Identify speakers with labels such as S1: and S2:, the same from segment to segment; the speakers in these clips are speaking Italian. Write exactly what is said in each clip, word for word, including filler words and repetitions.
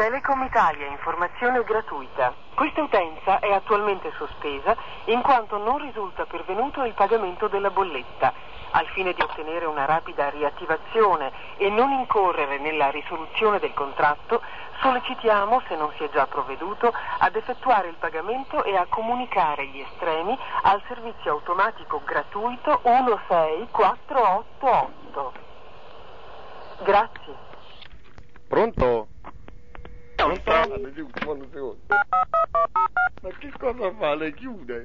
S1: Telecom Italia, informazione gratuita. Questa utenza è attualmente sospesa in quanto non risulta pervenuto il pagamento della bolletta. Al fine di ottenere una rapida riattivazione e non incorrere nella risoluzione del contratto, sollecitiamo, se non si è già provveduto, ad effettuare il pagamento e a comunicare gli estremi al servizio automatico gratuito uno sei quattro otto otto. Grazie.
S2: Pronto? Pronto? Ma che cosa fa? Le chiude?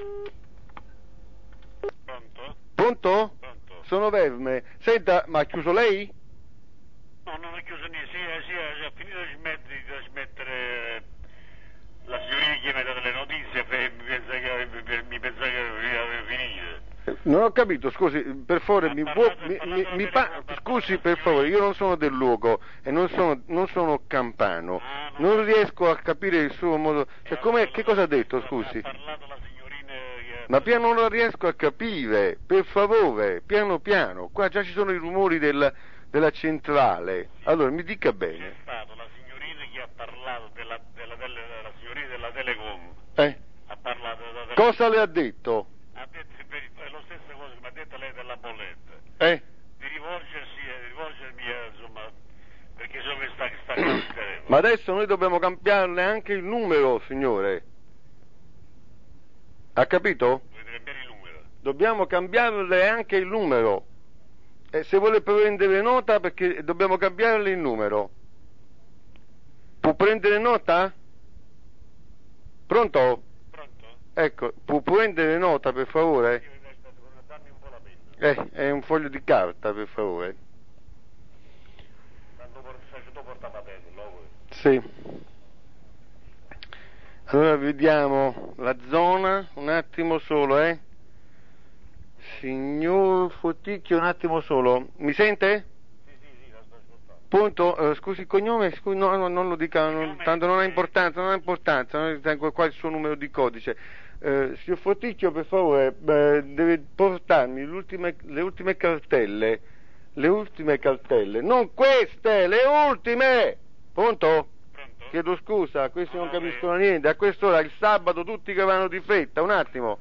S3: Pronto?
S2: Pronto?
S3: Pronto?
S2: Sono Verme. Senta, ma ha chiuso lei?
S3: No, non ho chiuso niente, sì, sì, sì, ho finito di smettere, di smettere la signorina che mi ha dato le notizie e mi pensa che, mi pensa che aveva finito.
S2: Non ho capito, scusi, per favore,
S3: Ha
S2: mi
S3: parlato-
S2: può... Mi,
S3: ha
S2: mi,
S3: parlato
S2: mi
S3: delle-
S2: pa-
S3: ha parlato
S2: scusi,
S3: della
S2: per favore,
S3: signorina.
S2: io non sono del luogo e non sono, non sono campano.
S3: Ah, no,
S2: Non
S3: no.
S2: riesco a capire il suo modo... Cioè, com'è, che cosa ha detto,
S3: Ha
S2: scusi?
S3: parlato la signorina che...
S2: Ma piano non la riesco a capire, per favore, piano piano. Qua già ci sono i rumori del, della centrale. Allora, mi dica
S3: C'è
S2: bene.
S3: stata la signorina che ha parlato della, della, della, della signorina della Telecom.
S2: Eh?
S3: Ha parlato della
S2: Cosa le ha detto?
S3: Ha detto per, è lo stesso cosa che mi ha detto lei della bolletta.
S2: Eh?
S3: Di rivolgersi, di rivolgermi, eh, insomma, perché so che sta, che sta qua il telefono.
S2: Ma adesso noi dobbiamo cambiarle anche il numero, signore. Ha capito?
S3: Dovete cambiare il numero.
S2: Dobbiamo cambiarle anche il numero. E se vuole prendere nota, perché dobbiamo cambiarle il numero. Può prendere nota? Pronto?
S3: Pronto?
S2: Ecco, può prendere nota, per favore?
S3: Io mi sto dammi un po' la penna.
S2: Eh, è un foglio di carta, per favore.
S3: Tanto por- faccio porta patello, lo vuoi?
S2: Sì. Allora vediamo la zona, un attimo solo, eh. Signor Foticchio, un attimo solo. Mi sente?
S3: Sì, sì, sì, la sto ascoltando.
S2: Punto, eh, scusi il cognome, scusi, no, no, non lo dica, non- tanto non ha importanza, non ha importanza, non tengo qua il suo numero di codice. Eh, signor Foticchio, per favore, eh, deve portarmi le ultime, le ultime cartelle, le ultime cartelle, non queste, le ultime! Pronto?
S3: Pronto?
S2: Chiedo scusa, questi non
S3: Ah,
S2: capiscono
S3: ok.
S2: niente, a quest'ora il sabato tutti che vanno di fretta, un attimo.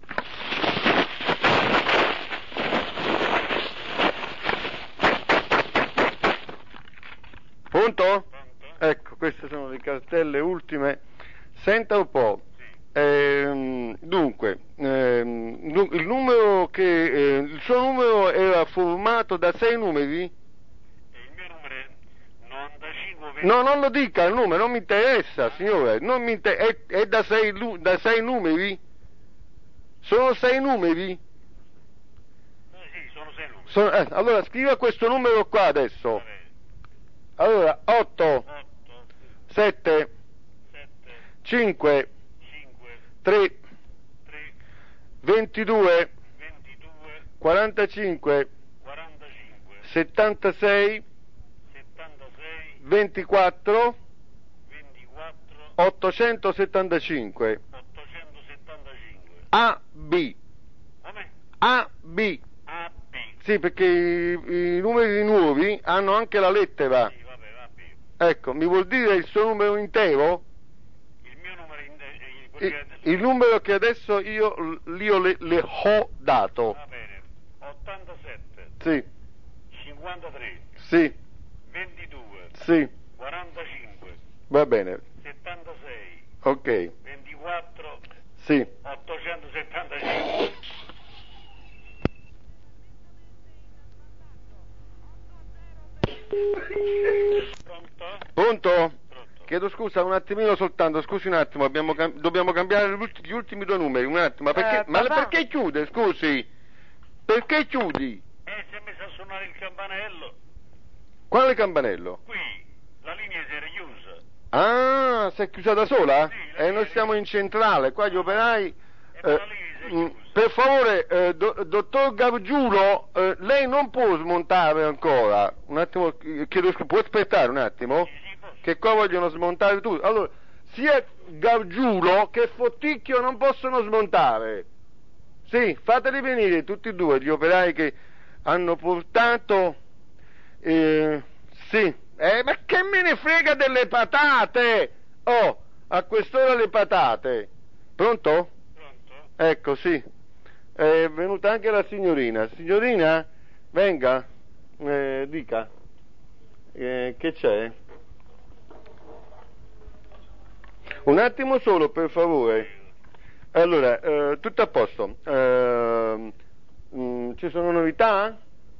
S2: Pronto?
S3: Pronto?
S2: Ecco, queste sono le cartelle ultime. Senta un po'.
S3: Sì.
S2: Ehm, dunque, ehm, du- il numero che eh, il suo numero era formato da sei numeri?
S3: E il mio numero è novantacinque venti.
S2: No, non lo dica il numero, non mi interessa, signore, non mi inter- è, è da sei, lu- da sei numeri? Sono sei numeri?
S3: Eh, sì, sono sei numeri.
S2: Sono- eh, allora scriva questo numero qua adesso.
S3: Va bene.
S2: Allora, otto,
S3: otto,
S2: sette,
S3: sette,
S2: cinque,
S3: cinque,
S2: tre,
S3: tre,
S2: ventidue,
S3: ventidue,
S2: quarantacinque,
S3: quarantacinque,
S2: settantasei,
S3: settantasei,
S2: ventiquattro,
S3: ventiquattro,
S2: ottocentosettantacinque.
S3: ottocentosettantacinque.
S2: A B.
S3: Come?
S2: A B.
S3: A B.
S2: Sì, perché i, i numeri nuovi hanno anche la lettera.
S3: Sì, vabbè, A B.
S2: Ecco, mi vuol dire il suo numero intero?
S3: Il mio numero in, eh, eh, quello
S2: Il,
S3: che-
S2: il numero che adesso io, io le, le ho dato.
S3: Va bene. ottantasette,
S2: Sì,
S3: cinquantatré,
S2: sì,
S3: ventidue,
S2: sì,
S3: quarantacinque,
S2: va bene.
S3: settantasei,
S2: Ok,
S3: ventiquattro,
S2: sì.
S3: ottocentosettantacinque. Pronto?
S2: Pronto?
S3: Pronto?
S2: Chiedo scusa un attimino soltanto, scusi un attimo, abbiamo cam- dobbiamo cambiare gli ulti- gli ultimi due numeri, un attimo, ma perché,
S1: Eh,
S2: ma
S1: papà.
S2: perché chiude, scusi? Perché chiudi?
S3: Eh, si è messo a suonare il campanello.
S2: Quale campanello?
S3: Qui, la linea si era chiusa.
S2: Ah, si è chiusa da sola?
S3: Sì, la
S2: E noi
S3: linea-
S2: stiamo in centrale, qua gli operai...
S3: E
S2: eh,
S3: la linea si è
S2: mm,
S3: chiusa.
S2: per favore, eh, do- dottor Gargiulo, eh, lei non può smontare ancora. Un attimo, eh, chiedo scusa, può aspettare un attimo?
S3: Sì, sì, posso.
S2: Che qua vogliono smontare tutto. Allora, sia Gargiulo che Fotticchio non possono smontare. Sì, fateli venire tutti e due gli operai che hanno portato... Eh, sì, eh, ma che che me ne frega delle patate? Oh, a quest'ora le patate. Pronto?
S3: Pronto?
S2: Ecco, sì. È venuta anche la signorina. Signorina, venga, eh, dica. Eh, che c'è? Un attimo solo, per favore. Allora, eh, tutto a posto. Eh, mh, ci sono novità?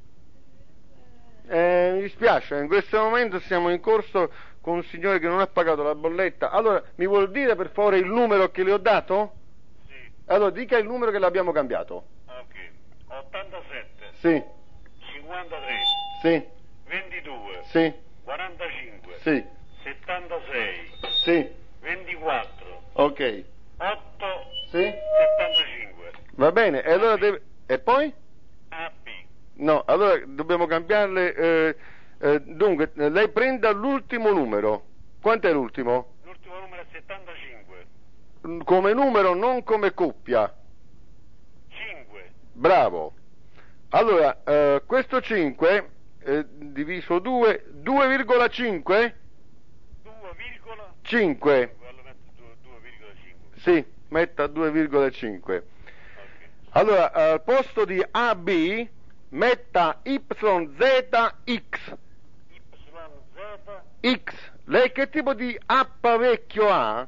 S2: Eh, mi dispiace, in questo momento siamo in corso con un signore che non ha pagato la bolletta. Allora, mi vuol dire per favore il numero che le ho dato?
S3: Sì.
S2: Allora, dica il numero che l'abbiamo cambiato.
S3: Ok. ottantasette.
S2: Sì.
S3: cinquantatré.
S2: Sì.
S3: ventidue.
S2: Sì.
S3: quarantacinque.
S2: Sì.
S3: settantasei.
S2: Sì.
S3: ventiquattro.
S2: Ok.
S3: otto.
S2: Sì.
S3: settantacinque.
S2: Va bene, e allora deve... E poi?
S3: A B.
S2: No, allora dobbiamo cambiarle. Eh, eh, dunque, lei prenda l'ultimo numero. Quant'è l'ultimo?
S3: L'ultimo numero è settantacinque.
S2: Come numero, non come coppia.
S3: cinque.
S2: Bravo. Allora, eh, questo cinque eh, diviso due, due virgola cinque?
S3: due virgola
S2: cinque.
S3: Allora metto due virgola cinque.
S2: Sì, metta due virgola cinque.
S3: Ok.
S2: Allora, al posto di A B metta Y Z X.
S3: Y Z.
S2: X. Lei che tipo di apparecchio ha?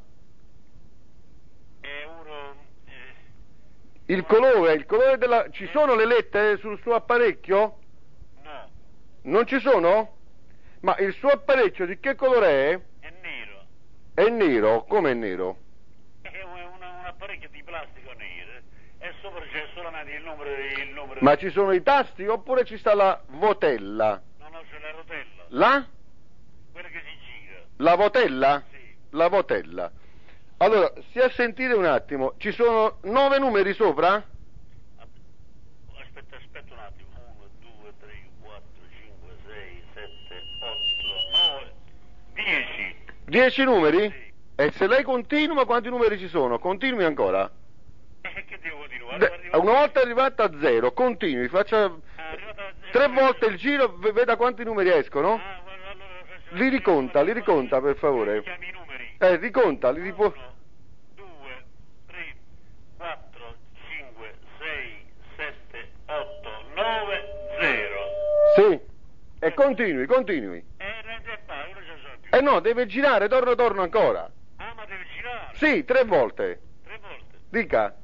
S3: È uno. Eh,
S2: Il colore, il colore della... Ci sono le lettere sul suo apparecchio?
S3: no.
S2: Non ci sono? Ma il suo apparecchio di che colore è?
S3: È nero.
S2: È nero. Come è nero?
S3: È un, un, un apparecchio di plastica nero. E sopra c'è solamente il numero. Il numero
S2: Ma ci sono i tasti oppure ci sta la votella?
S3: No, no, c'è la rotella.
S2: La?
S3: Quella che si gira.
S2: La votella?
S3: Sì.
S2: La votella. Allora, stia a sentire un attimo, ci sono nove numeri sopra?
S3: Aspetta, aspetta un attimo. uno, due, tre, quattro, cinque, sei, sette, otto, nove, dieci.
S2: Dieci numeri?
S3: Sì.
S2: E se lei continua, quanti numeri ci sono? Continui ancora?
S3: E che devo dire?
S2: De-
S3: Arriva-
S2: una volta arrivata a zero, continui, faccia
S3: Ah, arrivata a zero.
S2: tre volte il giro, v- veda quanti numeri escono.
S3: Ah, guarda, allora faccio-
S2: Li riconta, li riconta per favore.
S3: Chiami i numeri.
S2: Eh, riconta, li ripo...
S3: uno, due, tre, quattro, cinque, sei, sette, otto, nove, zero.
S2: Sì, e continui, continui.
S3: E rende pa, io non ci sono più.
S2: Eh no, deve girare, torno, torno ancora.
S3: Ah, ma deve girare.
S2: Sì, tre volte.
S3: Tre volte.
S2: Dica.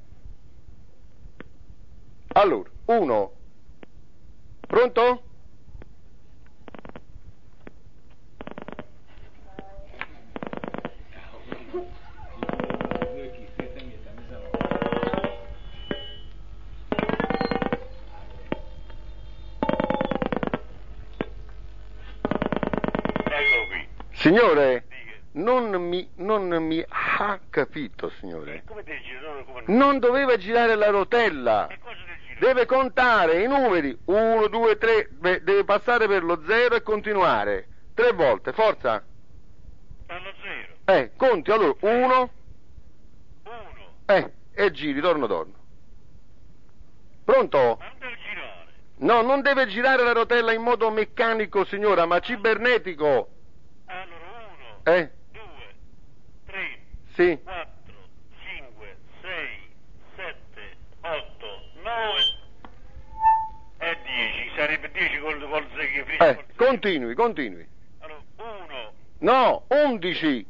S2: Allora, uno. Pronto?
S3: Ecco qui.
S2: Signore,
S3: Dica.
S2: non mi, non mi ha capito, signore.
S3: Come devi girare? Come...
S2: Non doveva girare la rotella.
S3: E cosa devi girare?
S2: Deve contare i numeri. uno, due, tre, deve passare per lo zero e continuare. Tre volte, forza.
S3: Allo zero.
S2: Eh, conti, allora, uno,
S3: Uno.
S2: eh, e giri, torno, torno. Pronto?
S3: Ma non devi girare.
S2: No, non deve girare la rotella in modo meccanico, signora, ma cibernetico.
S3: Allora, uno.
S2: Eh,
S3: Due. Tre.
S2: sì.
S3: quattro, cinque, sei, sette, otto, nove e dieci. Sarebbe dieci col, col zero.
S2: Eh, continui, continui.
S3: Allora, uno
S2: No, undici.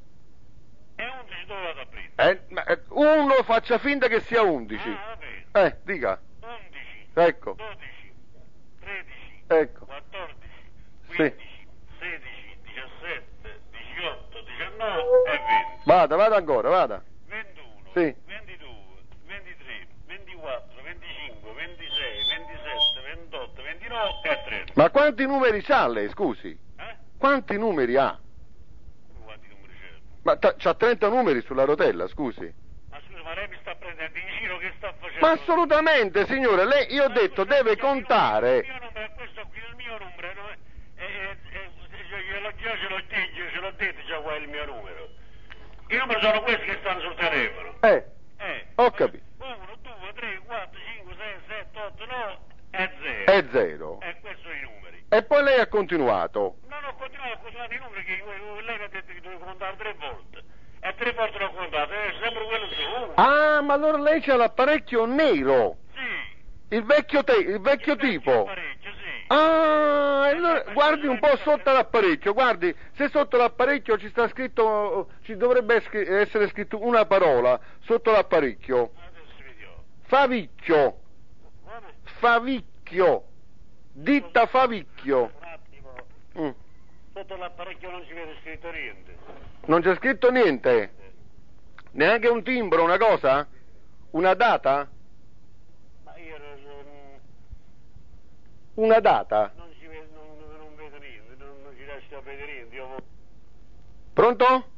S3: e undici dove vado a prendere?
S2: Eh, ma, eh, uno faccia finta che sia undici.
S3: Ah, va bene.
S2: Eh, dica.
S3: undici,
S2: Ecco,
S3: dodici, tredici,
S2: ecco.
S3: quattordici,
S2: Sì.
S3: quindici, sedici, diciassette, diciotto, diciannove e venti.
S2: Vada, vada ancora, vada.
S3: ventuno,
S2: Sì.
S3: ventidue, ventitré, ventiquattro, venticinque, ventisei, ventisette, ventotto, ventinove e trenta.
S2: Ma quanti numeri c'ha lei, scusi?
S3: Eh?
S2: Quanti numeri ha?
S3: Come quanti numeri c'è?
S2: Ma ta- c'ha trenta numeri sulla rotella, scusi.
S3: Ma scusa, ma lei mi sta prendendo in giro, che sta facendo?
S2: Ma assolutamente, signore, lei, io ho
S3: Ma
S2: detto,
S3: scusa,
S2: deve
S3: il mio-
S2: contare.
S3: Il mio numero è questo qui, il mio numero, no? E, e, e, e, glielo- già ce l'ho detto, ce l'ho detto già qua è il mio numero. I numeri sono questi che stanno sul telefono.
S2: Eh,
S3: Eh.
S2: ho capito.
S3: uno, due, tre, quattro, cinque, sei, sette, otto, nove e zero.
S2: È zero.
S3: E questi sono i numeri.
S2: E poi lei ha continuato.
S3: Non ho continuare a controllare i numeri che lei mi ha detto che dovevo contare tre volte. E tre volte l'ho contato, è sempre quello solo.
S2: Ah, ma allora lei c'ha l'apparecchio nero?
S3: Sì.
S2: Il vecchio, te, il vecchio
S3: il
S2: tipo?
S3: Vecchio apparecchio, sì.
S2: Ah, allora guardi un po' sotto l'apparecchio, guardi, se sotto l'apparecchio ci sta scritto, ci dovrebbe essere scritto una parola sotto l'apparecchio.
S3: Adesso vediamo.
S2: Favicchio.
S3: Come?
S2: Favicchio. Ditta Favicchio.
S3: Un attimo.
S2: Mm.
S3: Sotto l'apparecchio non ci vede scritto niente.
S2: Non c'è scritto niente? Neanche un timbro, una cosa? Una data?
S3: Ma io non,
S2: Una data?
S3: non ci vedo, non, non vedo niente, non, non ci riesco a vedere niente. Io...
S2: Pronto?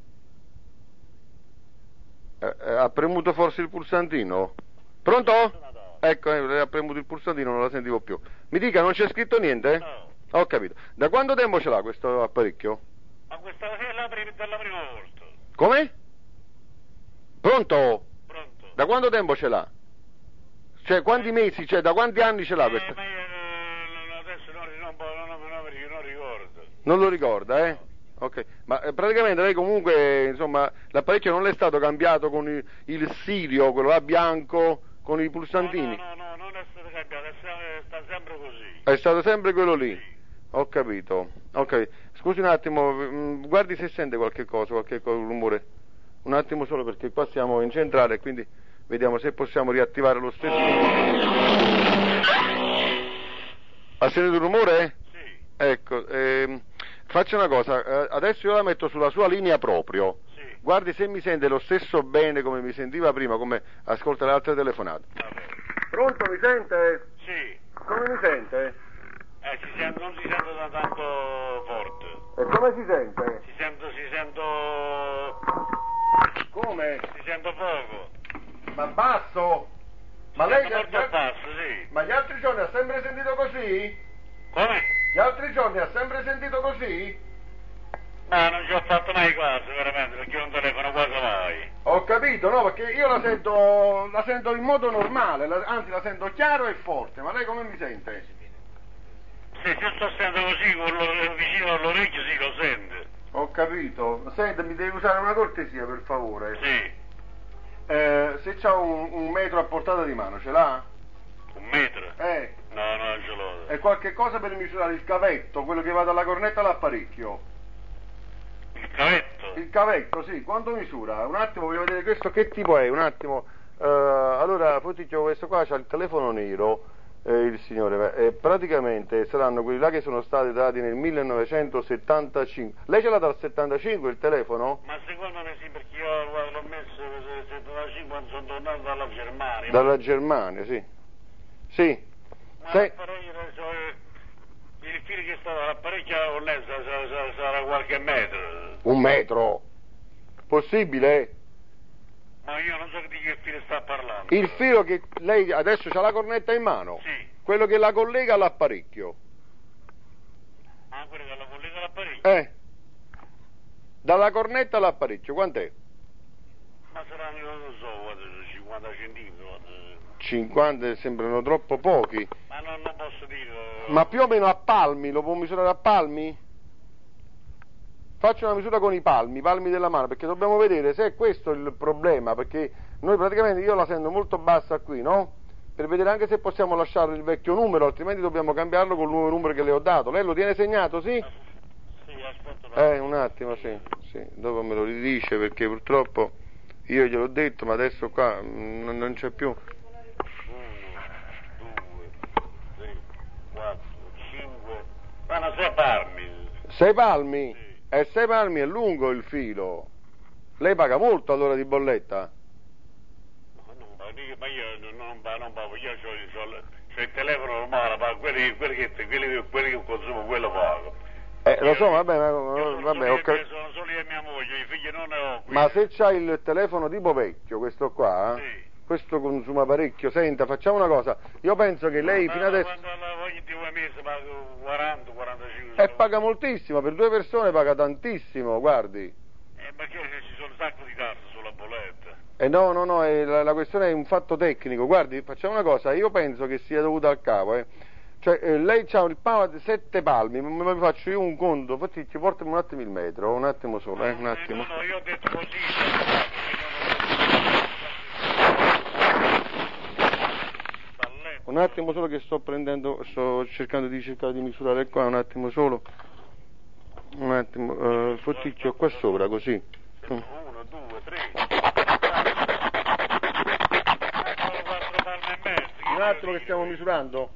S2: Eh, eh, ha premuto forse il pulsantino? Pronto? Ecco, eh, ha premuto il pulsantino, non la sentivo più. Mi dica, non c'è scritto niente?
S3: No.
S2: Ho capito. Da quanto tempo ce l'ha questo apparecchio?
S3: Ma questa è la prima, per la prima volta.
S2: Come? Pronto?
S3: Pronto?
S2: Da quanto tempo ce l'ha? Cioè, quanti mesi, cioè, da quanti anni ce l'ha
S3: Eh,
S2: questa?
S3: ma io eh, adesso non, non, non, non, non, non ricordo.
S2: Non lo ricorda, eh? Ok, ma eh, praticamente lei comunque, insomma, l'apparecchio non le è stato cambiato con il, il sirio, quello là bianco, con i pulsantini?
S3: No, no, no, no, non è stato cambiato, è stato, sta sempre così.
S2: È stato sempre quello lì?
S3: Sì.
S2: Ho capito, ok. Scusi un attimo, mh, guardi se sente qualche cosa, qualche co- rumore. Un attimo solo perché qua siamo in centrale e quindi vediamo se possiamo riattivare lo stesso. Ha sentito il rumore?
S3: Sì.
S2: Ecco, ehm, faccia una cosa, eh, adesso io la metto sulla sua linea proprio.
S3: Sì.
S2: Guardi se mi sente lo stesso bene come mi sentiva prima, come ascolta le altre telefonate.
S3: Va bene.
S2: Pronto, mi sente?
S3: Sì.
S2: Come mi sente?
S3: Eh, si sente, non si sente da tanto forte.
S2: E come si sente?
S3: Si sente, si sento...
S2: Come?
S3: si sente poco.
S2: Ma basso? Ma
S3: Si
S2: lei
S3: sente molto basso, sì.
S2: Ma gli altri giorni ha sempre sentito così?
S3: Come?
S2: Gli altri giorni ha sempre sentito così?
S3: Ma non ci ho fatto mai caso, veramente, perché io non telefono quasi mai.
S2: Ho capito, no? Perché io la sento, la sento in modo normale, la- anzi la sento chiaro e forte, ma lei come mi sente?
S3: Se io sto sentendo così, con lo, vicino all'orecchio, sì, lo sente.
S2: Ho capito. Senta, mi devi usare una cortesia, per favore.
S3: Sì.
S2: Eh, se c'ha un, un metro a portata di mano, ce l'ha?
S3: Un metro?
S2: Eh,
S3: No, no, non ce l'ho.
S2: è qualche cosa per misurare il cavetto, quello che va dalla cornetta all'apparecchio.
S3: Il cavetto?
S2: Il cavetto, sì, quanto misura? Un attimo, voglio vedere questo che tipo è, un attimo. Eh, allora, Foticchio, questo qua c'ha il telefono nero, eh, il signore, e praticamente saranno quelli là che sono stati dati nel millenovecentosettantacinque. Lei ce l'ha dal settantacinque il telefono?
S3: Ma secondo me sì, perché io guarda, l'ho messo nel settantacinque quando sono tornato dalla Germania.
S2: Dalla Germania, sì. Sì.
S3: Ma
S2: Se-
S3: l'apparecchio, cioè, il filo che sta dall'apparecchio con lei sarà, sarà, sarà qualche metro.
S2: Un metro? Possibile?
S3: Ma io non so di che filo sta parlando.
S2: Il filo che lei adesso c'ha la cornetta in mano?
S3: Sì.
S2: Quello che la collega all'apparecchio.
S3: Ah, quello che la collega all'apparecchio?
S2: Eh? Dalla cornetta all'apparecchio, quant'è?
S3: Ma saranno, non lo so, guarda, cinquanta centimetri. Guarda.
S2: cinquanta sembrano troppo pochi.
S3: Ma non, non posso dire.
S2: Ma più o meno a palmi, lo può misurare a palmi? Faccio una misura con i palmi, i palmi della mano, perché dobbiamo vedere se è questo il problema, perché noi praticamente io la sento molto bassa qui, no? Per vedere anche se possiamo lasciare il vecchio numero, altrimenti dobbiamo cambiarlo col nuovo numero che le ho dato. Lei lo tiene segnato, sì?
S3: Sì, aspetta.
S2: Eh, un attimo, sì, sì, dopo me lo ridice perché purtroppo io gliel'ho detto, ma adesso qua mm, non c'è più.
S3: uno, due, tre, quattro, cinque. Vanno sei palmi.
S2: Sei palmi?
S3: Sì.
S2: E sei palmi è lungo il filo. Lei paga molto allora di bolletta?
S3: Ma non pago, ma io non, non pago, non pago, io ho il telefono normale, pago quelli, quelli, che, quelli, quelli che consumo, quello pago.
S2: Eh, lo so, vabbè, ma,
S3: Io sono,
S2: vabbè,
S3: solo
S2: ho
S3: io,
S2: cap-
S3: sono solo io e mia moglie, i figli non ne ho qui.
S2: ma se c'ha il telefono tipo vecchio, questo qua,
S3: Sì.
S2: questo consuma parecchio, senta, facciamo una cosa, io penso che lei
S3: Ma
S2: fino adesso...
S3: quando la voglio di due mesi pago quaranta quarantacinque.
S2: E paga moltissimo, per due persone paga tantissimo, guardi.
S3: Eh, perché ci sono un sacco di tasse sulla bolletta.
S2: Eh no, no, no, eh, la, la questione è un fatto tecnico, guardi, facciamo una cosa, io penso che sia dovuto al capo, eh. Cioè, eh, lei c'ha il palo di sette palmi, ma mi faccio io un conto, infatti ci portami un attimo il metro, un attimo solo, eh, un attimo.
S3: No, no, io ho detto così.
S2: Un attimo solo che sto prendendo, sto cercando di cercare di misurare qua, un attimo solo. Un attimo, uh, fotticchio qua sopra, così.
S3: Uno, due, tre.
S2: Un attimo che stiamo misurando.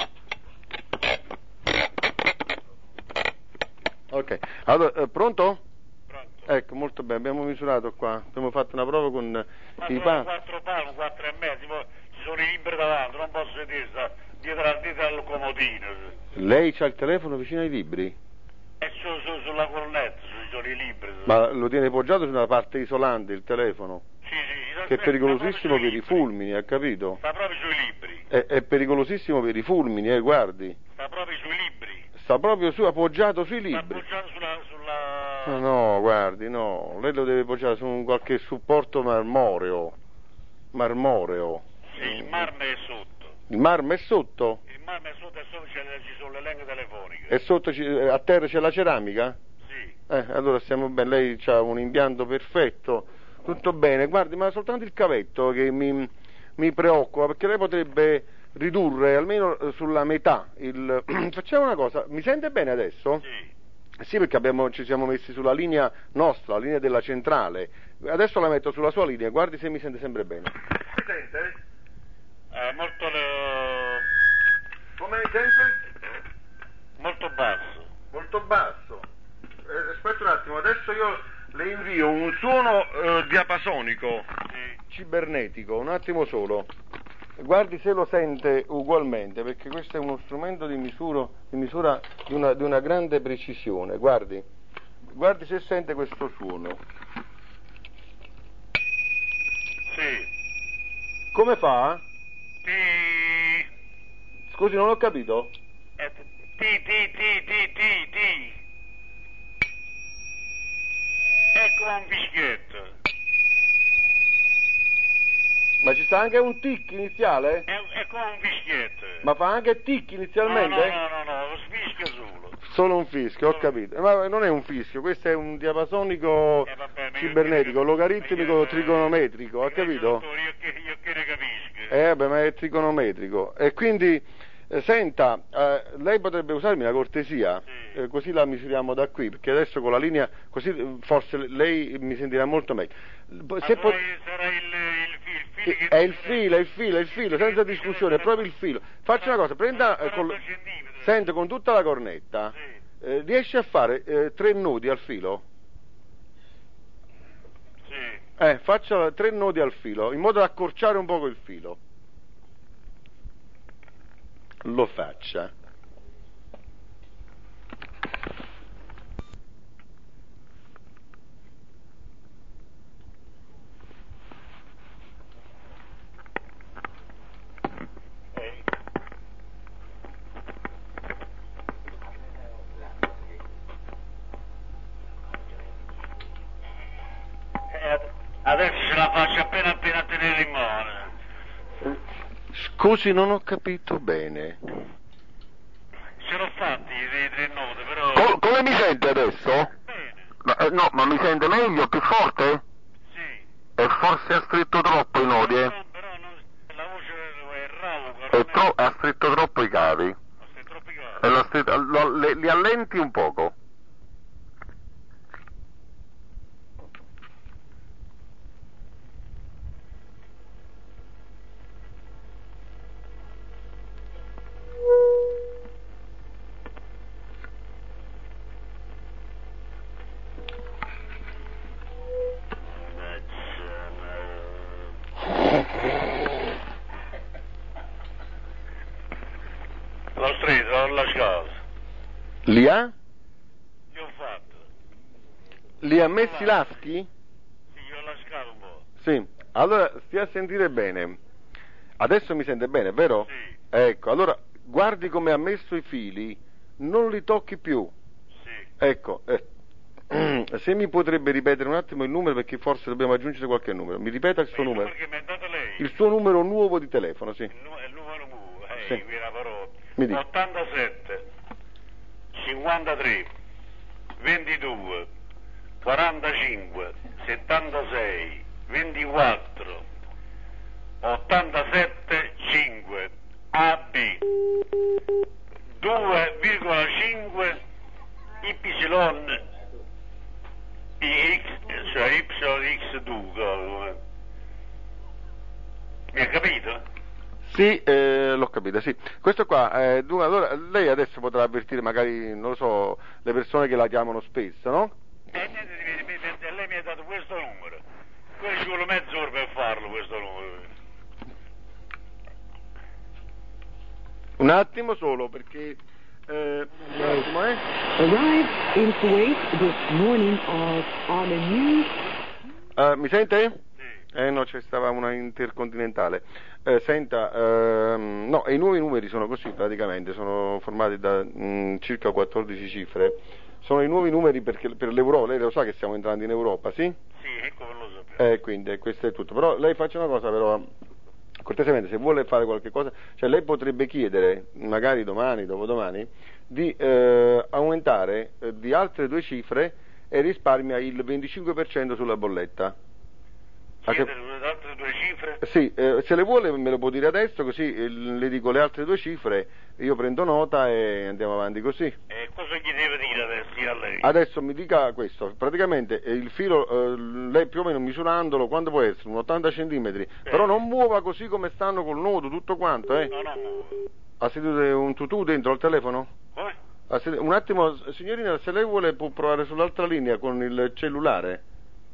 S2: Ok, allora, eh, pronto?
S3: Pronto.
S2: Ecco, molto bene, abbiamo misurato qua, abbiamo fatto una prova con
S3: Ma
S2: i
S3: sono
S2: palmi.
S3: quattro palmi, quattro e mezzo, poi ci sono i libri davanti, non posso sedere sta dietro, dietro al comodino.
S2: Lei c'ha il telefono vicino ai libri?
S3: E su, su, sulla cornetta, ci sono i libri.
S2: Ma lo tiene poggiato sulla parte isolante il telefono?
S3: Sì, sì,
S2: Che è pericolosissimo per i
S3: libri.
S2: fulmini, ha capito?
S3: Sta proprio sui libri.
S2: È, è pericolosissimo per i fulmini, eh, guardi.
S3: Sta proprio sui libri.
S2: Sta proprio su, appoggiato sui
S3: Sta
S2: libri.
S3: appoggiato sulla... sulla...
S2: No, no, guardi, no, lei lo deve poggiare su un qualche supporto marmoreo. Marmoreo.
S3: Sì, il marmo è sotto.
S2: Il marmo è sotto?
S3: Il marmo è sotto e sotto c'è- ci sono le lenghe telefoniche.
S2: E sotto ci- a terra c'è la ceramica?
S3: Sì.
S2: Eh, allora stiamo bene, lei ha un impianto perfetto, tutto bene, guardi, ma soltanto il cavetto che mi, mi preoccupa, perché lei potrebbe ridurre almeno eh, sulla metà il... Facciamo una cosa, mi sente bene adesso?
S3: Sì.
S2: Sì, perché abbiamo, ci siamo messi sulla linea nostra, la linea della centrale. Adesso la metto sulla sua linea, guardi se mi sente sempre bene. Mi sente?
S3: Eh, molto... le-
S2: Come mi sente?
S3: molto basso.
S2: Molto basso. Eh, aspetta un attimo, adesso io le invio un suono eh, diapasonico,
S3: Sì.
S2: cibernetico, un attimo solo. Guardi se lo sente ugualmente, perché questo è uno strumento di, misuro, di misura di una, di una grande precisione. Guardi, guardi se sente questo suono.
S3: Sì.
S2: Come fa?
S3: Ti...
S2: Scusi, non ho capito.
S3: eh, Ti, ti, ti, ti, ti, ti. Ecco un fischietto.
S2: Ma ci sta anche un tic iniziale?
S3: È, è come un fischietto.
S2: Ma fa anche tic inizialmente?
S3: No, no, no, no, no, lo fischio solo.
S2: Solo un fischio, ho capito. Ma non è un fischio, questo è un diapasonico
S3: Eh, vabbè, ma io-
S2: cibernetico,
S3: io-
S2: logaritmico,
S3: io-
S2: trigonometrico, ha
S3: io-
S2: capito?
S3: dottore, Io, che, io che ne capisco.
S2: Eh vabbè, ma è trigonometrico. E quindi, eh, senta, eh, lei potrebbe usarmi la cortesia,
S3: Sì.
S2: eh, così la misuriamo da qui, perché adesso con la linea, così eh, forse lei mi sentirà molto meglio.
S3: Ma
S2: Se
S3: poi
S2: pot-
S3: sarà il, il, fi- il filo che...
S2: È il filo, è il filo, è il filo, senza discussione, è proprio il filo. Faccia una cosa, prenda, eh, col-
S3: quaranta centimetri.
S2: sente con tutta la cornetta,
S3: Sì.
S2: eh, riesce a fare eh, tre nodi al filo?
S3: Sì.
S2: Eh, faccia tre nodi al filo, in modo da accorciare un poco il filo. Lo faccia.
S3: Eh. Eh, Adesso ce la faccio appena appena a tenere in mano.
S2: Scusi, non ho capito bene.
S3: Ce l'ho fatti i tre nodi, però...
S2: Co- come mi sente adesso?
S3: Bene,
S2: Ma, eh, no, ma mi sente meglio, più forte?
S3: sì.
S2: E forse ha stretto troppo i nodi, eh?
S3: Però, però non, la voce è rauca.
S2: È tro- ha stretto troppo i cavi.
S3: Sei troppo
S2: E
S3: caro.
S2: l'ha stretto- lo- le- li allenti un poco.
S3: L'ho stretto, l'ho lasciato.
S2: Li ha?
S3: Che ho fatto?
S2: Li ha messi laschi?
S3: Sì, io ho lasciato un po'.
S2: Sì. Allora, stia a sentire bene. Adesso mi sente bene, vero?
S3: Sì.
S2: Ecco, allora, guardi come ha messo i fili, non li tocchi più.
S3: Sì.
S2: Ecco, eh, se mi potrebbe ripetere un attimo il numero, perché forse dobbiamo aggiungere qualche numero. Mi ripeta il suo
S3: Il
S2: numero?
S3: numero che mi ha dato lei?
S2: Il suo numero nuovo di telefono, sì.
S3: Il, nu- il numero nuovo. Eh, Eh,
S2: sì.
S3: qui la parola.
S2: Mi dica.
S3: ottantasette, cinquantatré, ventidue, quarantacinque, settantasei, ventiquattro, ottantasette, cinque, A B, due virgola cinque, Y, X, cioè Y X due. Mi ha capito?
S2: Sì, eh, l'ho capita, sì. Questo qua, eh, dunque, allora, lei adesso potrà avvertire magari, non lo so, le persone che la chiamano spesso, no?
S3: E niente, mi- mi- mi- lei mi ha dato questo numero. Quello ci vuole mezz'ora per farlo, questo numero.
S2: Un attimo solo, perché... Eh, un attimo, eh.
S4: Arrived in Kuwait this morning of, on a news.
S2: Ah, mi sente?
S3: Sì.
S2: Eh no, c'è stava una intercontinentale. Eh, senta, ehm, no, i nuovi numeri sono così praticamente, sono formati da mh, circa quattordici cifre. Sono i nuovi numeri perché, per l'Europa, lei lo sa che stiamo entrando in Europa, sì?
S3: Sì, ecco che lo sapevo.
S2: Eh, quindi eh, questo è tutto. Però lei faccia una cosa però, cortesemente, se vuole fare qualche cosa, cioè lei potrebbe chiedere, magari domani, dopodomani, di eh, aumentare eh, di altre due cifre e risparmia il venticinque per cento sulla bolletta.
S3: Chiedere le altre due cifre?
S2: Sì, eh, se le vuole me lo può dire adesso, così eh, le dico le altre due cifre, io prendo nota e andiamo avanti così.
S3: E cosa gli deve dire adesso a lei?
S2: Adesso mi dica questo, praticamente eh, il filo, eh, lei più o meno misurandolo, quanto può essere? Un ottanta centimetri, però non muova così come stanno col nodo, tutto quanto, eh?
S3: No, no, no.
S2: Ha sentito un tutù dentro al telefono?
S3: Come?
S2: Ha sentito- Un attimo, signorina, se lei vuole può provare sull'altra linea con il cellulare.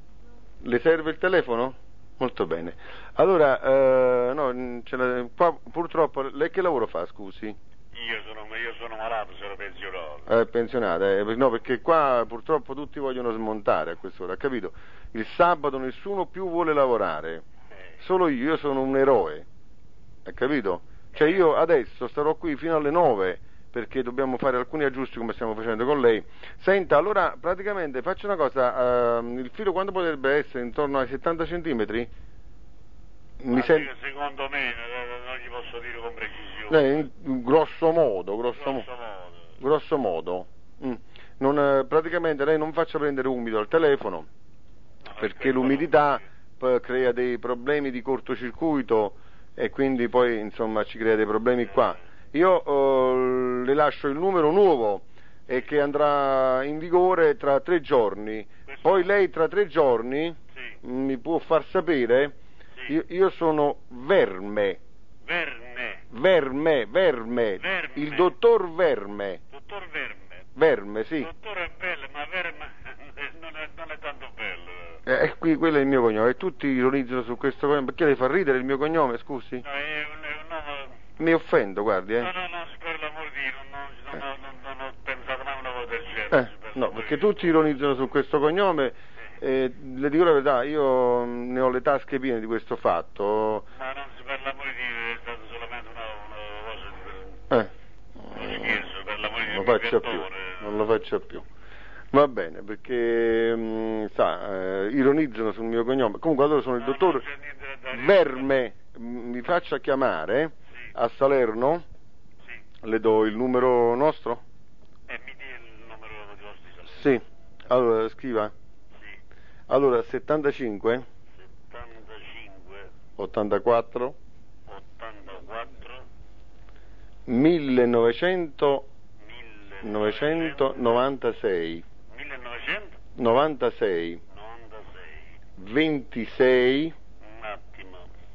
S2: Le serve il telefono? Molto bene. Allora, eh, no, ce l'ha- qua purtroppo, lei che lavoro fa, scusi?
S3: Io sono, io sono malato, sono pensionato.
S2: È pensionata, eh, no, perché qua purtroppo tutti vogliono smontare a quest'ora, ha capito? Il sabato nessuno più vuole lavorare, solo io, io sono un eroe, ha capito? Cioè io adesso starò qui fino alle nove perché dobbiamo fare alcuni aggiusti come stiamo facendo con lei. Senta, allora praticamente faccio una cosa, ehm, il filo quando potrebbe essere? Intorno ai settanta centimetri? Mi
S3: Ma
S2: sen-
S3: io, secondo me, eh, non gli posso dire con precisione.
S2: eh, in- grosso modo, grosso, mo-
S3: Grosso modo.
S2: grosso modo. Mm. Non, eh, praticamente lei non faccia prendere umido al telefono,
S3: No,
S2: perché
S3: questo
S2: l'umidità
S3: non-
S2: p- crea dei problemi di cortocircuito e quindi poi insomma ci crea dei problemi qua. Io eh, le lascio il numero nuovo e che andrà in vigore tra tre giorni, poi lei tra tre giorni
S3: Sì,
S2: mi può far sapere.
S3: sì.
S2: Io, io sono Verme,
S3: Verne.
S2: Verme, Verme,
S3: Verme.
S2: il dottor Verme,
S3: Dottor Verme.
S2: Verme, sì.
S3: Dottore è bello, ma Verme non è, non è tanto bello.
S2: Eh, e qui quello è il mio cognome, e tutti ironizzano su questo cognome, perché lei fa ridere il mio cognome, scusi?
S3: No, è un, è un nome...
S2: Mi offendo, guardi, eh.
S3: No, no, no, per l'amor di Dio, non, non, non, non, non ho pensato mai una cosa del genere.
S2: Eh,
S3: per
S2: no,
S3: l'amor
S2: perché
S3: di Dio.
S2: tutti ironizzano su questo cognome, eh, le dico la verità, io mh, ne ho le tasche piene di questo fatto.
S3: Ma non si, per l'amor di Dio, è stata solamente una, una cosa di...
S2: Eh,
S3: Uno scherzo, per l'amor di Dio,
S2: non lo
S3: mi
S2: faccia più,
S3: perdoni.
S2: non lo faccia più. Va bene, perché mh, sa, eh, ironizzano sul mio cognome. Comunque allora sono il
S3: No,
S2: dottor
S3: non c'è niente da dire.
S2: Verme, m- mi faccia chiamare
S3: Sì.
S2: a Salerno,
S3: Sì.
S2: le do il numero nostro?
S3: E mi dia il numero di vostri salari.
S2: Sì, allora scriva.
S3: Sì.
S2: Allora settantacinque
S3: settantacinque,
S2: ottantaquattro
S3: ottantaquattro,
S2: millenovecento
S3: millenovecento,
S2: novantasei
S3: millenovecento
S2: novantasei
S3: novantasei.
S2: ventisei
S3: Un attimo.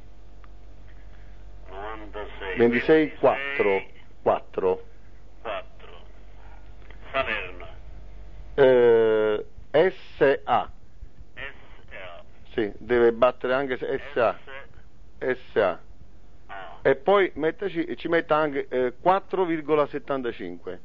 S3: novantasei.
S2: ventisei quattro quattro
S3: quattro. Salerno.
S2: eh, S A,
S3: S A.
S2: sì, deve battere anche se S A, S A,
S3: A.
S2: e poi mettaci, ci metta anche eh, quattro virgola settantacinque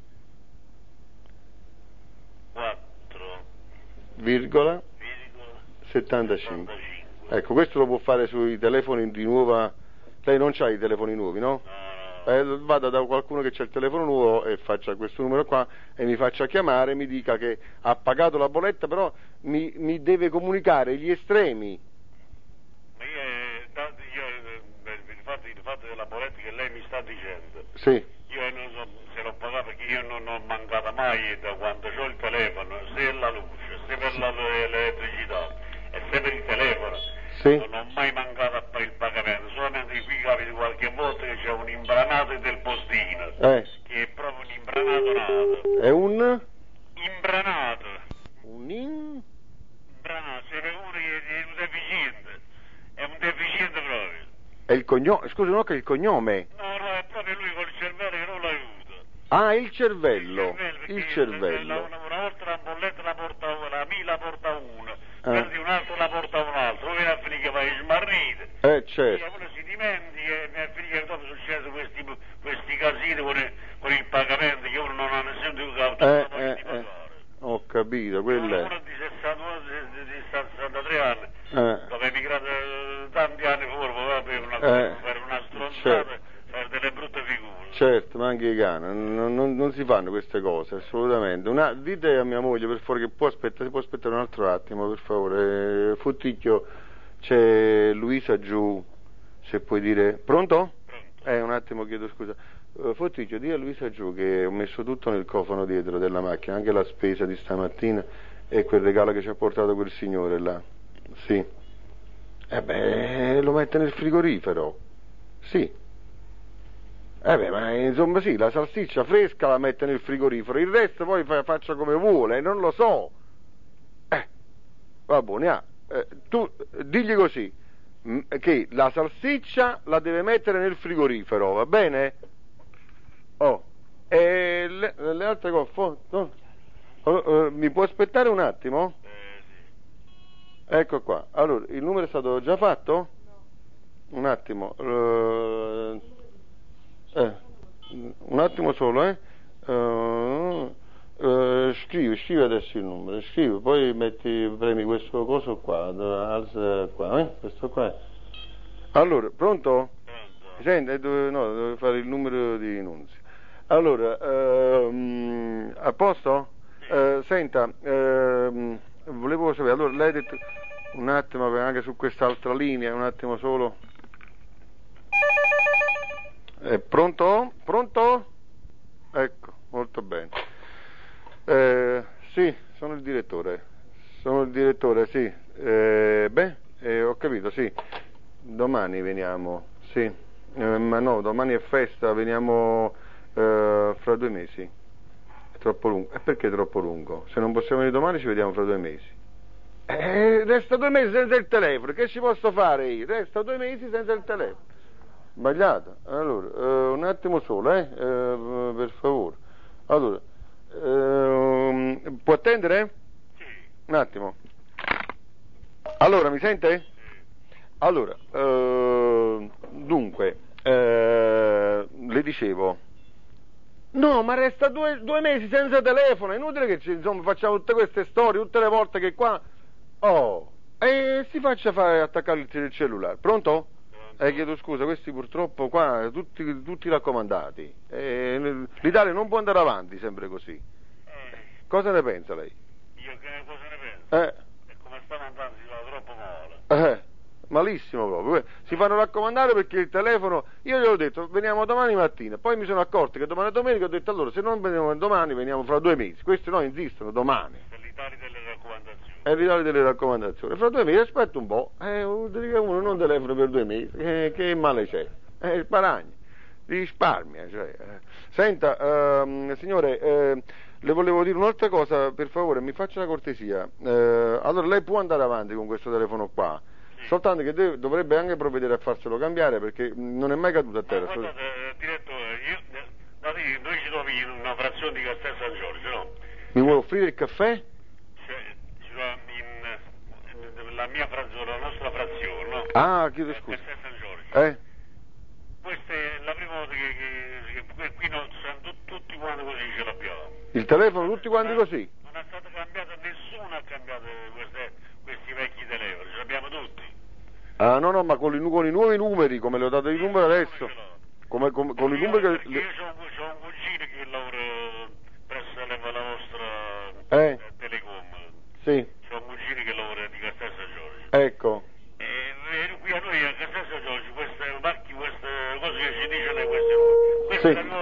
S3: quattro
S2: virgola
S3: virgola
S2: settantacinque.
S3: settantacinque.
S2: Ecco, questo lo può fare sui telefoni di nuova. Lei non c'ha i telefoni nuovi, no?
S3: No, no.
S2: Eh, vada da qualcuno che c'ha il telefono nuovo e faccia questo numero qua e mi faccia chiamare, mi dica che ha pagato la bolletta, però mi, mi deve comunicare gli estremi.
S3: Ma io, eh, tanto io eh, per il fatto, il fatto della bolletta che lei mi sta dicendo,
S2: Sì.
S3: Io non so se l'ho pagato perché io non ho mancato mai da quando ho il telefono, se la luce, se per la- l'elettricità e se per il telefono.
S2: Sì.
S3: Non ho mai mancato per il pagamento, solamente qui capita qualche volta che c'è un imbranato del postino,
S2: Eh.
S3: che è proprio un imbranato nato.
S2: È un...
S3: Imbranato.
S2: Un in...
S3: Imbranato, se per uno che è un deficiente, è un deficiente proprio.
S2: È il cognome... Scusi, no, che è il cognome.
S3: No, no, è proprio lui col cervello che non l'aiuta.
S2: Ah, il cervello.
S3: perché
S2: Il cervello.
S3: La, una, una volta la bolletta la porta uno, la mila la porta uno,
S2: Ah.
S3: perdi un altro la porta un altro, poi viene a finire che vai smarrito.
S2: Eh,
S3: E
S2: certo.
S3: uno si dimentica e viene a finire che dopo succedono questi, questi casini con il, con il pagamento che uno non ha nessun più cauto
S2: Eh,
S3: di
S2: eh, eh.
S3: pagare.
S2: Ho capito, quello
S3: Uno
S2: è...
S3: di sessantadue, di, di sessantatré anni,
S2: Eh.
S3: dopo è emigrato eh, tanti anni fuori, va per una,
S2: Eh,
S3: per una stronzata,
S2: certo.
S3: per delle brutte figure.
S2: Certo, ma anche i cani, non, non- non si fanno queste cose, assolutamente. Una, dite a mia moglie per favore che può aspettare, si può aspettare un altro attimo, per favore. Eh, Fotticchio, c'è Luisa giù, se puoi dire... Pronto? Eh, un attimo, chiedo scusa. Eh, Fotticchio, di a Luisa giù che ho messo tutto nel cofano dietro della macchina, anche la spesa di stamattina e quel regalo che ci ha portato quel signore là. Sì. Eh beh, lo mette nel frigorifero. Sì. Eh beh, ma insomma sì, la salsiccia fresca la mette nel frigorifero, il resto poi fa, faccia come vuole, non lo so. Eh, va buone, ah, eh, tu digli così, mh, che la salsiccia la deve mettere nel frigorifero, va bene? Oh, e le, le altre cose, fo- no? Oh, eh, mi può aspettare un attimo? Ecco qua, allora, il numero è stato già fatto? Un attimo, eh, eh, un attimo solo, eh. Eh, eh, scrivi, scrivi adesso il numero, scrivi, poi metti, premi questo coso qua, alza qua, eh, questo qua. Allora, pronto? Senti, eh, dove, no, devo fare il numero di Nunzio. Allora, ehm, a posto? Eh, senta, ehm, volevo sapere, allora lei ha detto, un attimo, anche su quest'altra linea, un attimo solo. Eh, pronto? Pronto? Ecco, molto bene. Eh, sì, sono il direttore. Sono il direttore, sì. Eh, beh, eh, ho capito, sì. Domani veniamo, sì. Eh, ma no, domani è festa, veniamo eh, fra due mesi. È troppo lungo. E perché è troppo lungo? Se non possiamo venire domani ci vediamo fra due mesi. Eh, resta due mesi senza il telefono, che ci posso fare io? Resta due mesi senza il telefono. Sbagliato. Allora, eh, un attimo solo, eh, eh, per favore. Allora, ehm, può attendere?
S3: Sì.
S2: Un attimo. Allora, mi sente? Allora, eh, dunque, eh, le dicevo, no, ma resta due, due mesi senza telefono, è inutile che ci, insomma, facciamo tutte queste storie, tutte le volte che qua, oh, e si faccia fare attaccare il, il cellulare, pronto? Eh, chiedo scusa, questi purtroppo qua, tutti, tutti raccomandati, eh, l'Italia non può andare avanti sempre così,
S3: Eh,
S2: cosa ne pensa lei?
S3: io che cosa ne penso?
S2: Eh,
S3: E come stanno andando si va troppo male.
S2: eh, malissimo proprio, si fanno raccomandare perché il telefono, io gli ho detto veniamo domani mattina, poi mi sono accorto che domani è domenica, ho detto allora se non veniamo domani veniamo fra due mesi, questi no insistono domani,
S3: Per l'Italia delle raccomandazioni.
S2: è l'Italia delle raccomandazioni, fra due mesi aspetta un po', eh, uno non telefona per due mesi, eh, che male c'è, eh, sparagni, risparmia, cioè, eh. Senta, ehm, signore, eh, le volevo dire un'altra cosa, per favore mi faccia una cortesia, eh, allora lei può andare avanti con questo telefono qua, soltanto che deve- dovrebbe anche provvedere a farselo cambiare perché non è mai caduto a
S3: Ma
S2: terra.
S3: guardate, eh, direttore, io, eh, da lì, noi ci troviamo una frazione di Castel San Giorgio, no?
S2: Mi vuole offrire il caffè?
S3: Cioè, ci troviamo in, in- la mia frazione, la nostra frazione, no?
S2: Ah, chiedo
S3: Eh,
S2: scusa.
S3: Castel San Giorgio.
S2: Eh?
S3: Questa è la prima volta che, che, che qui- qui non, siamo tu- tutti quanti così ce l'abbiamo.
S2: Il telefono tutti quanti così?
S3: Non è stato cambiato, nessuno ha cambiato queste- questi vecchi telefoni, ce l'abbiamo tutti.
S2: Ah no no, ma con i, nu- con i nuovi numeri, come le ho dato i numeri adesso, come, come- con i
S3: Io-
S2: numeri che...
S3: perché
S2: le-
S3: Io ho un, c'ho un cugino che lavora presso la, la vostra
S2: Eh.
S3: eh, Telecom.
S2: Sì,
S3: C'ho un cugino che lavora di Castel San Giorgio.
S2: ecco.
S3: E, e qui a noi a Castel San Giorgio queste macchine, queste cose che ci dicono queste, questa
S2: Sì.
S3: è la nuova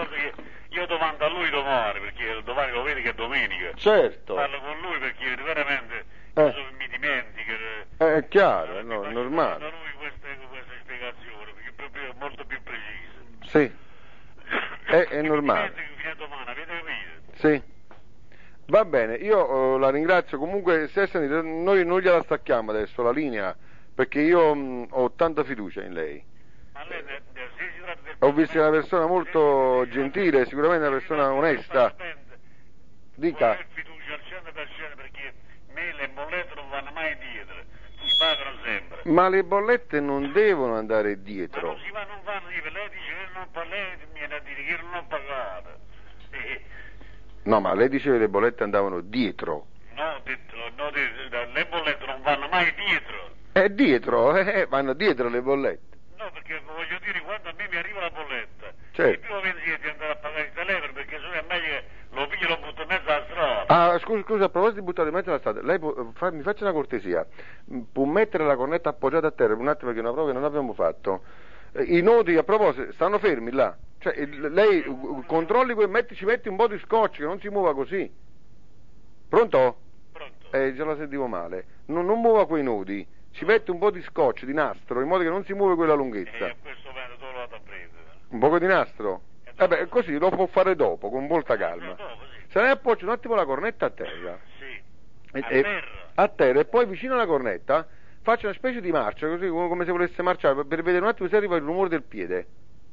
S2: Certo.
S3: Parlo con lui perché veramente
S2: Eh.
S3: mi dimentico.
S2: Eh, è chiaro,
S3: Eh,
S2: no,
S3: mi
S2: è
S3: faccio
S2: normale.
S3: da lui queste, queste spiegazioni, perché è proprio molto più preciso.
S2: Sì, è, è
S3: Mi
S2: normale.
S3: dimentico fino a domani, avete capito?
S2: Sì. Va bene, io eh, la ringrazio. Comunque, Stefani, noi non gliela stacchiamo adesso la linea, perché io mh, ho tanta fiducia in lei.
S3: Ma lei, ne- ne- se si tratta del
S2: Ho visto una persona molto
S3: se si- se si tratta-
S2: gentile, sicuramente una
S3: se si
S2: persona
S3: tratta del
S2: onesta.
S3: Parlamento,
S2: Dica.
S3: vuole avere fiducia al cento per cento perché me le bollette non vanno mai dietro, si pagano sempre.
S2: Ma le bollette non devono andare
S3: Ma non
S2: dietro.
S3: si va, non vanno dietro, lei dice che non pa- lei mi viene a dire che io non ho pagato. Eh,
S2: No, ma lei diceva che le bollette andavano dietro.
S3: no, ho detto, no, de- le bollette non vanno mai dietro.
S2: È dietro, eh, vanno dietro le bollette.
S3: No, perché voglio dire, quando a me mi arriva la bolletta,
S2: Certo.
S3: il primo pensiero è di andare a pagare il telefono perché se no è meglio che lo piglio e lo butto in mezzo alla strada.
S2: Ah, scusi, scusa, a proposito di buttare in mezzo alla strada, lei può, fa- mi faccia una cortesia, m, può mettere la cornetta appoggiata a terra un attimo perché è una prova che non abbiamo fatto. Eh, I nodi, a proposito, stanno fermi là. Cioè, il- lei uh, controlli, que- metti, ci metti un po' di scotch che non si muova così. Pronto?
S3: Pronto?
S2: Eh, già la sentivo male. Non, non muova quei nodi, ci mette un po' di scotch, di nastro, in modo che non si muove quella lunghezza.
S3: E a questo momento dove lo vado a prendere?
S2: Un poco di nastro? Eh beh, così lo può fare dopo, con molta calma.
S3: Dopo, sì.
S2: Se lei appoggia un attimo la cornetta a terra,
S3: Sì.
S2: e-
S3: A
S2: e-
S3: terra?
S2: a terra, e poi vicino alla cornetta faccia una specie di marcia, così come come se volesse marciare, per per vedere un attimo se arriva il rumore del piede.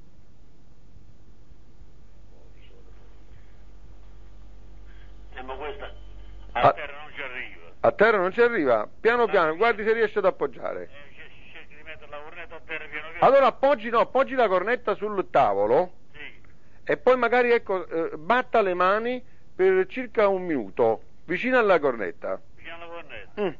S3: Eh, ma questa a
S2: Ah.
S3: terra non ci arriva.
S2: A terra non ci arriva, piano piano, guardi se riesce ad appoggiare.
S3: Eh, c- cerchi di mettere la cornetta a terra piano piano.
S2: Allora appoggi, no, appoggi la cornetta sul tavolo
S3: Sì.
S2: e poi magari, ecco, eh, batta le mani per circa un minuto, vicino alla cornetta.
S3: Vicino alla cornetta.
S2: Mm.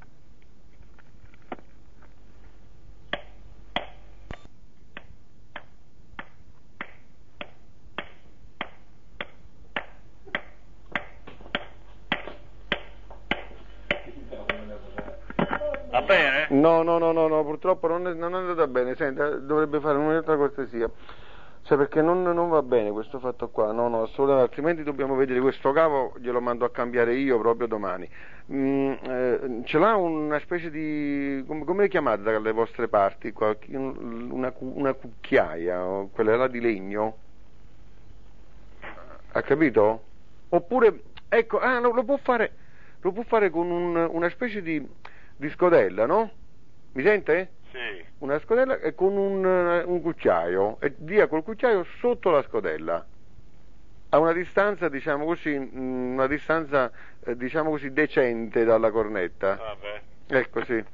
S3: Va bene?
S2: No, no, no, no, no, purtroppo non è, non è andata bene, senta, dovrebbe fare un'altra cortesia, cioè perché non, non va bene questo fatto qua, no, no, assolutamente, altrimenti dobbiamo vedere questo cavo, glielo mando a cambiare io proprio domani. Mm, eh, ce l'ha una specie di, come, come le chiamate dalle vostre parti, qualche- una, cu- una cucchiaia, o quella là di legno? Ha capito? Oppure, ecco, ah, no, lo può fare, lo può fare con un- una specie di, di scodella, no? Mi sente?
S3: Sì.
S2: Una scodella e con un, eh, un cucchiaio, e dia col cucchiaio sotto la scodella, a una distanza, diciamo così, mm, una distanza, eh, diciamo così, decente dalla cornetta.
S3: Vabbè.
S2: Ecco, sì.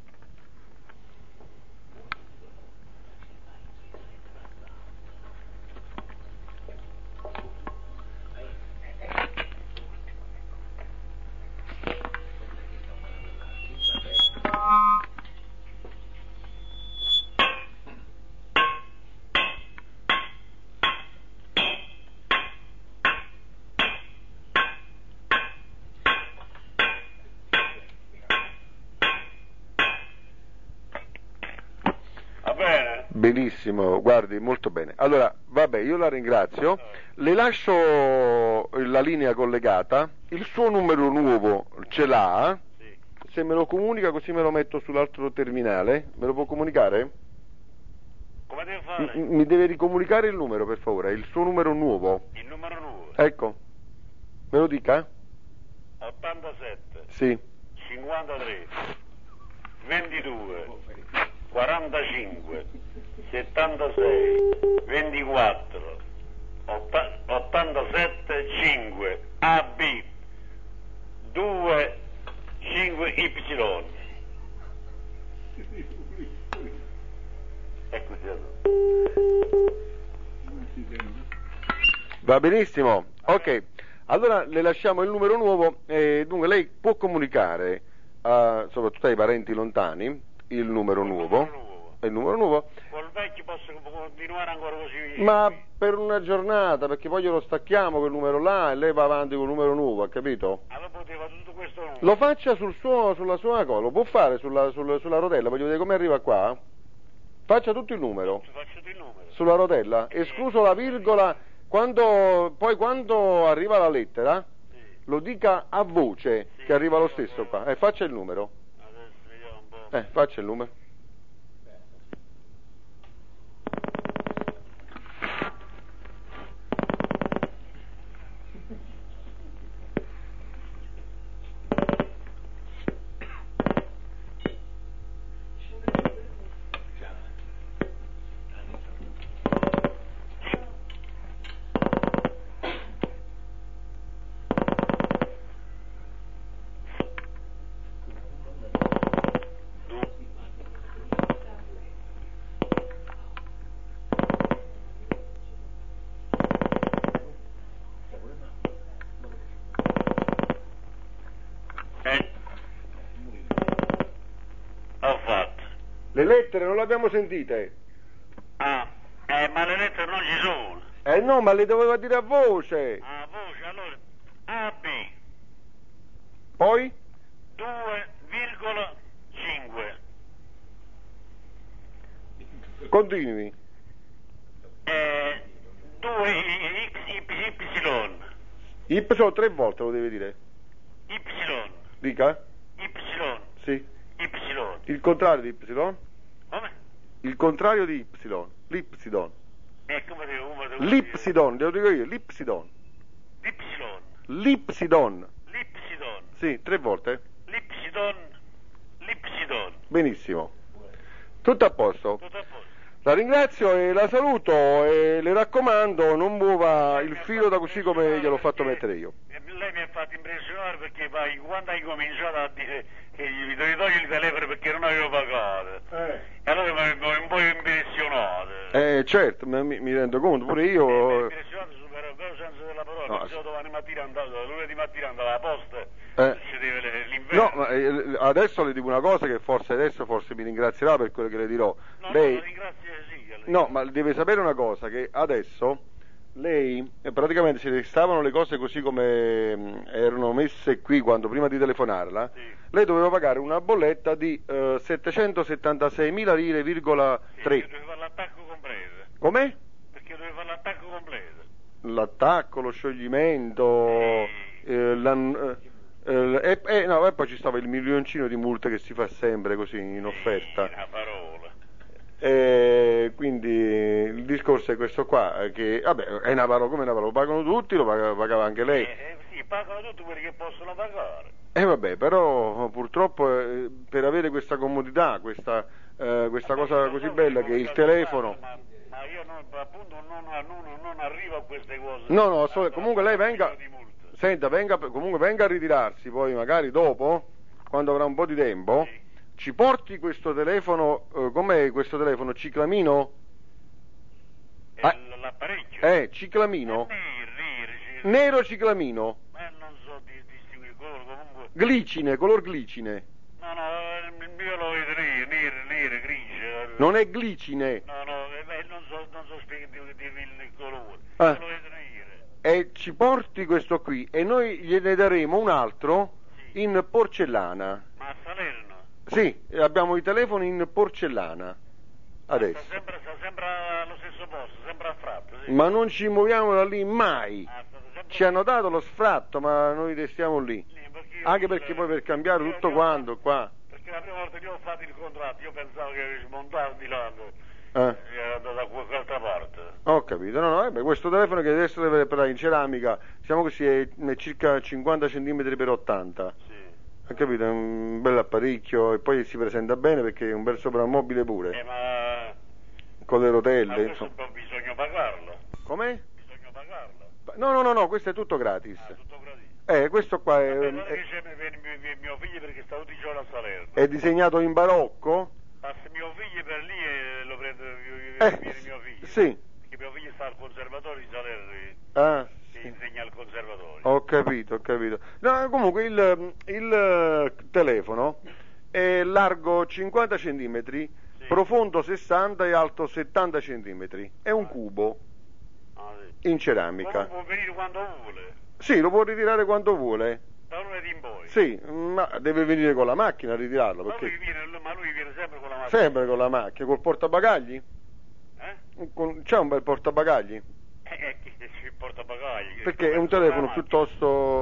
S3: Va bene?
S2: Benissimo, guardi, molto bene. Allora, vabbè, io la ringrazio, le lascio la linea collegata, il suo numero nuovo ce l'ha,
S3: Sì.
S2: se me lo comunica così me lo metto sull'altro terminale, me lo può comunicare?
S3: Come devo
S2: M-
S3: fare?
S2: mi deve ricomunicare il numero, per favore, il suo numero nuovo.
S3: Il numero nuovo.
S2: Ecco, me lo dica?
S3: ottantasette,
S2: Sì.
S3: cinquantatré, ventidue, quarantacinque, settantasei, ventiquattro, otta- ottantasette, cinque, A B, due, cinque Y. Ecco già.
S2: Va benissimo, ok. Allora le lasciamo il numero nuovo, e dunque lei può comunicare, a, soprattutto ai parenti lontani, il numero nuovo. Il numero nuovo.
S3: Col vecchio posso continuare ancora così?
S2: Ma per una giornata, perché poi glielo stacchiamo quel numero là e lei va avanti col numero nuovo, ha capito?
S3: Allora poteva tutto questo numero.
S2: Lo faccia sul suo, sulla sua cosa, lo può fare sulla, sul- sulla rotella, voglio vedere come arriva qua. Faccia tutto il numero,
S3: Faccio il numero.
S2: sulla rotella, escluso la virgola, quando, poi quando arriva la lettera,
S3: Sì.
S2: lo dica a voce,
S3: Sì,
S2: che arriva lo
S3: sì,
S2: stesso
S3: sì.
S2: qua. Eh, faccia il numero.
S3: Adesso vediamo un po'.
S2: Eh, faccia il numero.
S3: Eh. Ho fatto.
S2: Le lettere non le abbiamo sentite.
S3: Ah, eh, ma le lettere non ci sono.
S2: Eh no, ma le doveva dire a voce.
S3: A voce, allora, A B,
S2: Poi?
S3: due virgola cinque,
S2: Continui.
S3: eh, due X Y,
S2: Y tre volte lo deve dire.
S3: Y,
S2: Dica.
S3: Y,
S2: Sì.
S3: Y.
S2: Il contrario di Y.
S3: Come?
S2: Il contrario di Y. L'Y.
S3: Eh, come devo, come devo
S2: L'Y,
S3: dire?
S2: lo dico io, l'Y.
S3: L'Y,
S2: L'Y.
S3: l'Y,
S2: Sì, tre volte.
S3: l'Y, l'Y.
S2: Benissimo. Tutto a posto.
S3: Tutto a posto.
S2: La ringrazio e la saluto e le raccomando non muova il filo da così come gliel'ho fatto mettere io.
S3: Eh, Lei mi ha fatto impressionare perché poi, quando hai cominciato a dire che mi dovevi togliere il telefono perché non avevo pagato,
S2: Eh.
S3: e allora mi mi ho un po' impressionato.
S2: Eh certo, ma mi, mi rendo conto, pure
S3: Mi ha
S2: io...
S3: impressionato sul vero vero senso della parola,
S2: No,
S3: perché
S2: sì.
S3: io domani mattina andavo, lunedì mattina andavo alla posta,
S2: Eh.
S3: ci deve le- l'inverno.
S2: No, ma eh, adesso le dico una cosa che forse adesso forse mi ringrazierà per quello che le dirò.
S3: No,
S2: Lei...
S3: no, ringrazio sì. lei.
S2: No, ma deve sapere una cosa, che adesso lei, eh, praticamente se stavano le cose così come mh, erano messe qui quando prima di telefonarla,
S3: Sì.
S2: lei doveva pagare una bolletta di eh, settecentosettantaseimila lire, virgola
S3: Sì,
S2: tre.
S3: perché dovevo fare l'attacco completo.
S2: Com'è?
S3: Perché dovevo fare l'attacco completo.
S2: L'attacco, lo scioglimento,
S3: Sì.
S2: eh, l'an- eh, eh, eh, no, e poi ci stava il milioncino di multe che si fa sempre così in offerta.
S3: Sì, una parola.
S2: E quindi il discorso è questo qua, eh, che vabbè, è Navarro come Navarro, lo pagano tutti, lo paga- pagava anche lei.
S3: Eh, eh, sì, pagano tutti quelli che possono pagare.
S2: E vabbè, però purtroppo eh, per avere questa comodità, questa, eh, questa
S3: Ma
S2: cosa
S3: io
S2: così
S3: so
S2: bella
S3: che
S2: che il
S3: come
S2: telefono...
S3: Ma, ma io non, appunto non, non, non arrivo a queste cose.
S2: No, no, so-
S3: Allora,
S2: comunque lei venga,
S3: di multa.
S2: senta, venga, comunque venga a ritirarsi, poi magari dopo, quando avrà un po' di tempo,
S3: Sì.
S2: ci porti questo telefono, eh, com'è questo telefono, ciclamino?
S3: E
S2: Ah.
S3: l- l'apparecchio?
S2: Eh, ciclamino?
S3: Eh, nero, nero, sì.
S2: Nero ciclamino?
S3: Ma non so di distinguere il colore, comunque.
S2: Glicine, color glicine.
S3: No, no, il mio lo vedo nero, nero, nero, grigio.
S2: Non è glicine.
S3: No, no, eh, beh, non so, non so spiegare dirvi il colore.
S2: Ah.
S3: Io lo vedo nero.
S2: E ci porti questo qui e noi gliene daremo un altro
S3: Sì.
S2: in porcellana.
S3: Ma a Salerno?
S2: Sì, abbiamo i telefoni in porcellana
S3: Sta
S2: adesso.
S3: sempre, sta sempre allo stesso posto, sempre a fratto, sì.
S2: Ma non ci muoviamo da lì mai.
S3: Ah, state sempre
S2: Ci hanno dato lo sfratto, ma noi restiamo lì.
S3: Sì, perché io-
S2: Anche perché poi per cambiare
S3: io-
S2: tutto
S3: io-
S2: quanto qua.
S3: Perché la prima volta che ho fatto il contratto, io pensavo che avevi smontato di là,
S2: Eh.
S3: e era andato da qualche altra parte.
S2: Ho capito, no, no, eh beh, questo telefono che adesso deve parlare in ceramica, diciamo così, è, è circa cinquanta centimetri per ottanta.
S3: Sì.
S2: Ho capito, è un bel apparecchio e poi si presenta bene perché è un bel soprammobile
S3: Eh,
S2: pure,
S3: ma,
S2: con le
S3: ma
S2: rotelle,
S3: questo
S2: insomma.
S3: poi bisogna pagarlo.
S2: Come?
S3: Bisogna pagarlo.
S2: No, no, no, no, questo è tutto gratis.
S3: Ah, tutto gratis.
S2: Eh, questo qua è,
S3: Vabbè, guarda
S2: è,
S3: che c'è mio, mio- mio- mio figlio perché sta tutti i giorni a Salerno.
S2: è disegnato in barocco?
S3: Passa mio figlio per lì e lo prende
S2: Eh,
S3: viene mio figlio.
S2: sì.
S3: Perché mio figlio sta al conservatorio di Salerno e
S2: Ah,
S3: e
S2: sì.
S3: insegna al conservatorio.
S2: Ho capito, ho capito. No, comunque il, il eh, telefono è largo cinquanta centimetri,
S3: Sì.
S2: profondo sessanta e alto settanta centimetri. È un cubo
S3: Ah, sì.
S2: in ceramica.
S3: Comunque può venire quando vuole,
S2: Sì, lo può ritirare quando vuole.
S3: da lunedì in poi.
S2: Sì, ma deve venire con la macchina a ritirarlo,
S3: Ma lui,
S2: perché
S3: viene, ma lui viene sempre con la macchina.
S2: sempre con la macchina, col portabagagli?
S3: Eh?
S2: Con- C'è un bel portabagagli?
S3: Eh, eh, chi si porta bagagli?
S2: Perché è un telefono piuttosto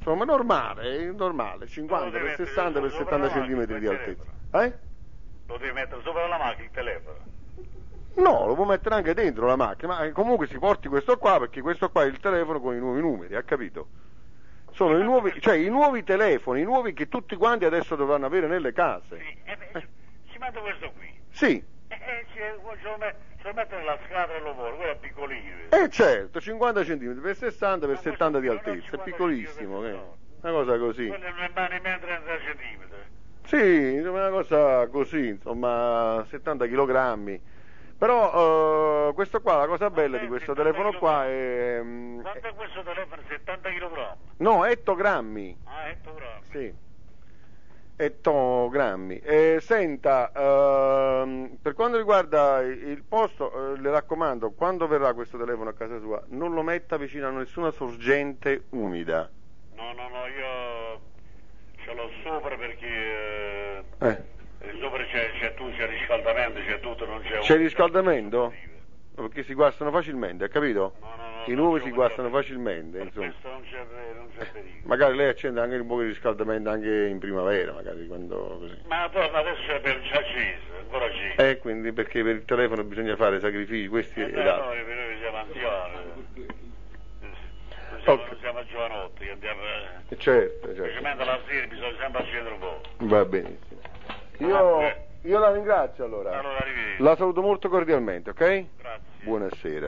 S2: insomma normale, è normale, cinquanta per sessanta per settanta centimetri di altezza. Eh?
S3: Lo devi mettere sopra la macchina il telefono?
S2: No, lo può mettere anche dentro la macchina, ma comunque si porti questo qua perché questo qua è il telefono con i nuovi numeri, ha capito? Sono i nuovi, cioè i nuovi telefoni, i nuovi che tutti quanti adesso dovranno avere nelle case.
S3: Sì, eh beh, ci mando questo qui.
S2: Sì.
S3: Eh, eh, ce lo metto nella scatola del lavoro, quello è piccolino.
S2: Eh certo, cinquanta centimetri per sessanta per settanta di altezza, è piccolissimo, eh. Una cosa così.
S3: Quello non rimane nemmeno trenta centimetri.
S2: Sì, una cosa così, insomma, settanta chilogrammi. Però uh, questo qua, la cosa bella di questo telefono qua è... Um,
S3: quanto è questo telefono? settanta chilogrammi?
S2: No, ettogrammi.
S3: Ah, ettogrammi.
S2: Sì, ettogrammi. E senta, uh, per quanto riguarda il posto, uh, le raccomando, quando verrà questo telefono a casa sua, non lo metta vicino a nessuna sorgente umida.
S3: No, no, no, io ce l'ho sopra perché...
S2: Eh. eh.
S3: Sopra c'è, c'è tutto, c'è riscaldamento, c'è tutto, non c'è...
S2: C'è riscaldamento? Perché si guastano facilmente, hai capito?
S3: No, no, no,
S2: I nuovi si guastano facilmente,
S3: per
S2: insomma.
S3: questo non c'è, non c'è pericolo.
S2: Magari lei accende anche un po' di riscaldamento anche in primavera, magari quando così.
S3: Ma torna adesso è per c'è acceso, ancora acceso.
S2: Eh, quindi perché per il telefono bisogna fare sacrifici, questi
S3: eh,
S2: e
S3: no,
S2: l'altro.
S3: noi, noi siamo anziani. Non siamo,
S2: Okay.
S3: non siamo giovanotti, che andiamo...
S2: Eh, certo, certo.
S3: Specialmente la sera bisogna sempre accendere un po'.
S2: Va benissimo. Io, io la ringrazio allora.
S3: Allora, arrivederci.
S2: La saluto molto cordialmente, ok?
S3: Grazie.
S2: Buonasera.